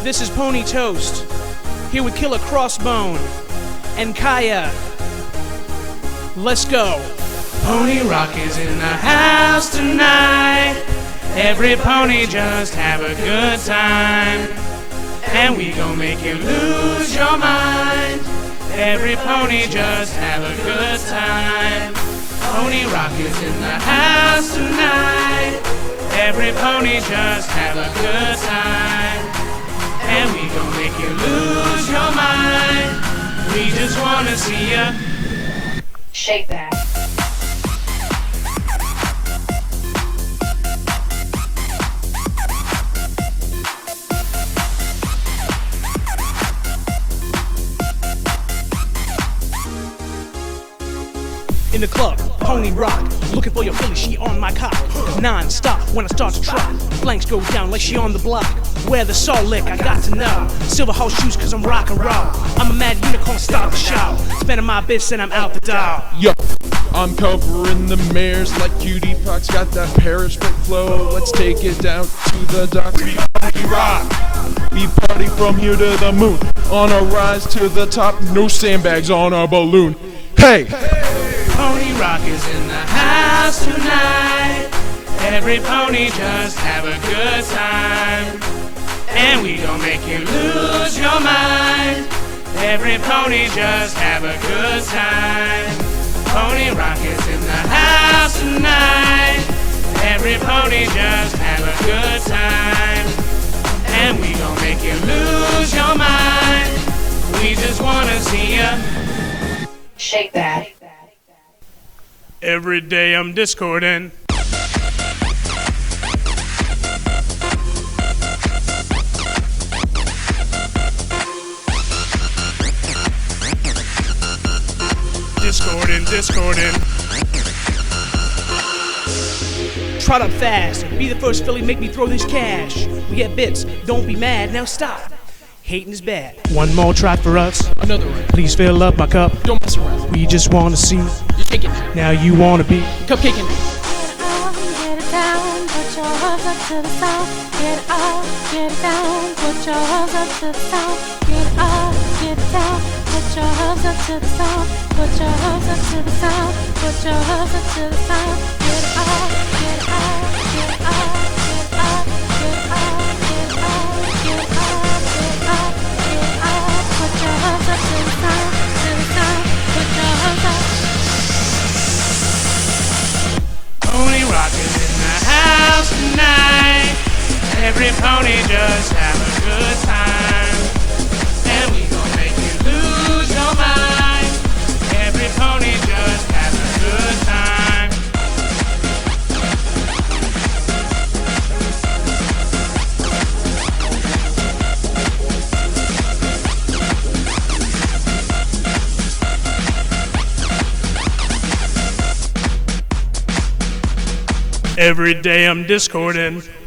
This is Pony Toast, here with Killer Crossbone and Kaya. Let's go. Pony Rock is in the house tonight. Every pony just have a good time, and we gon' make you lose your mind. Every pony just have a good time. Pony Rock is in the house tonight. Every pony just have a good time, and we gon' make you lose your mind. We just wanna see ya shake that. In the club, Pony Rock, looking for your filly, she on my cock. Non-stop when I start to trot, flanks go down like she on the block. Where the soul lick, I got to know. Silver house shoes cause I'm rock and roll. I'm a mad unicorn, start the show. Spending my bits and I'm out the door. Yo, I'm covering the mares like Cutie Pox, got that Paris brick flow. Let's take it down to the docks. We Pony Rock. We party from here to the moon. On a rise to the top, no sandbags on our balloon. Hey! Pony Rock is in the house tonight. Every pony just have a good time, and we gon' make you lose your mind. Every pony just have a good time. Pony Rock is in the house tonight. Every pony just have a good time, and we gon' make you lose your mind. We just wanna see ya shake that. Every day I'm discording. Discording. Trot up fast, be the first filly, make me throw this cash. We get bits, don't be mad, now stop. Hating is bad. One more try for us. Another round. Please fill up my cup. Don't mess around. We just wanna see. You're shaking. Now you wanna be Cupcaking. Get it down, put your hooves up to the sound. Get it up, get it down, put your hooves up to the sound. Get it up, get it down, put your hooves up to the sound. Put your hooves up to the sound. Put your hooves up to the sound. Get it up, get it up, get it up, get it up, get it up, get it up, get it up, get it up, get it up. Put your hooves up to the sound, to the sound. Put your hooves up. Pony Rock is in the house tonight. Every pony just have a good time, and we gon' make you lose your mind. Every pony just have a good time. Every day I'm discording.